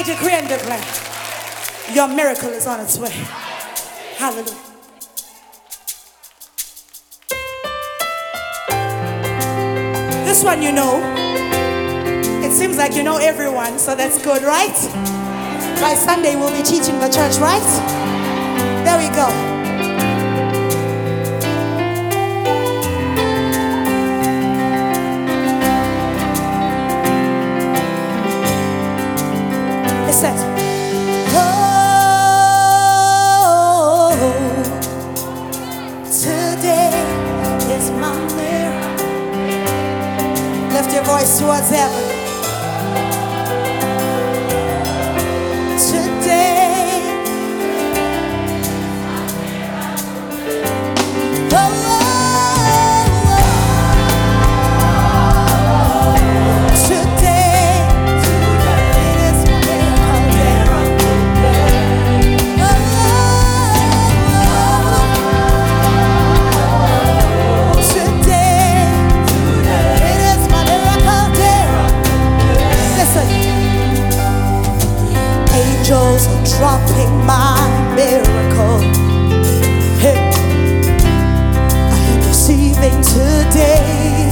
decree and declare, your miracle is on its way. Hallelujah. This one you know. It seems like you know everyone, so that's good, right? By Sunday we'll be teaching the church, right? There we go. It says, oh, today is my miracle. Lift your voice towards heaven. Angels are dropping my miracle. Hey, I am receiving today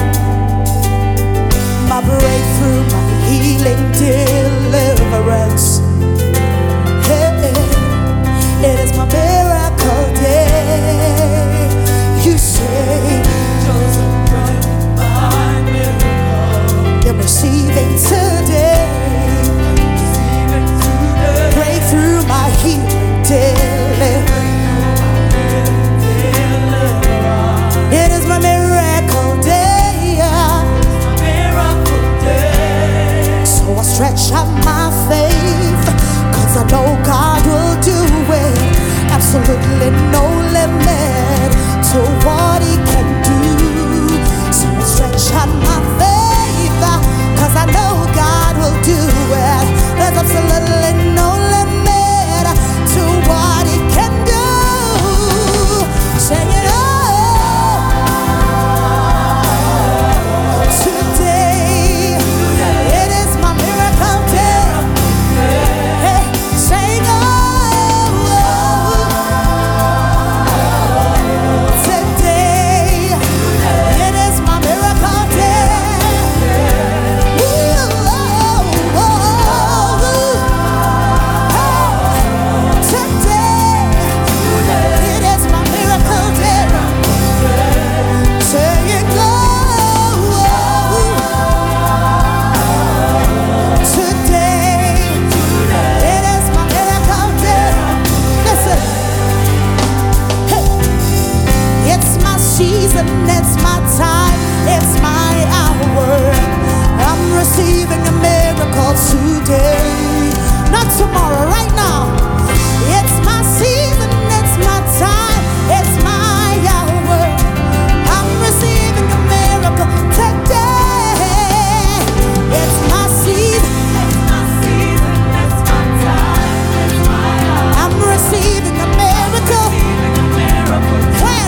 my breakthrough, my healing, deliverance. Hey, it is my miracle day. You say angels are dropping my miracle. I'm receiving today. Through my healing, it is my miracle day. So I stretch out my faith, 'cause I know God will do it. Absolutely no limit to what He can do. So I stretch out my faith, 'cause I know God will do it. There's absolutely no limit to what He can do. Say it all. Today, it is my miracle day. Hey, say it all. Today, it is my miracle day. It's my time, it's my hour. I'm receiving a miracle today, not tomorrow, right now. It's my season, it's my time, it's my hour. I'm receiving a miracle today. It's my season, it's my season, it's my time, it's my hour. I'm receiving a miracle. When?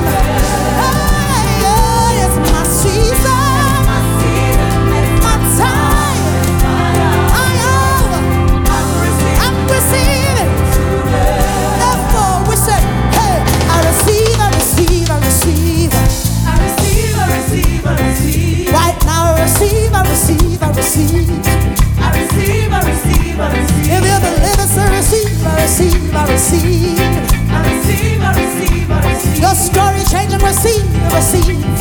I receive. Your story change and receive.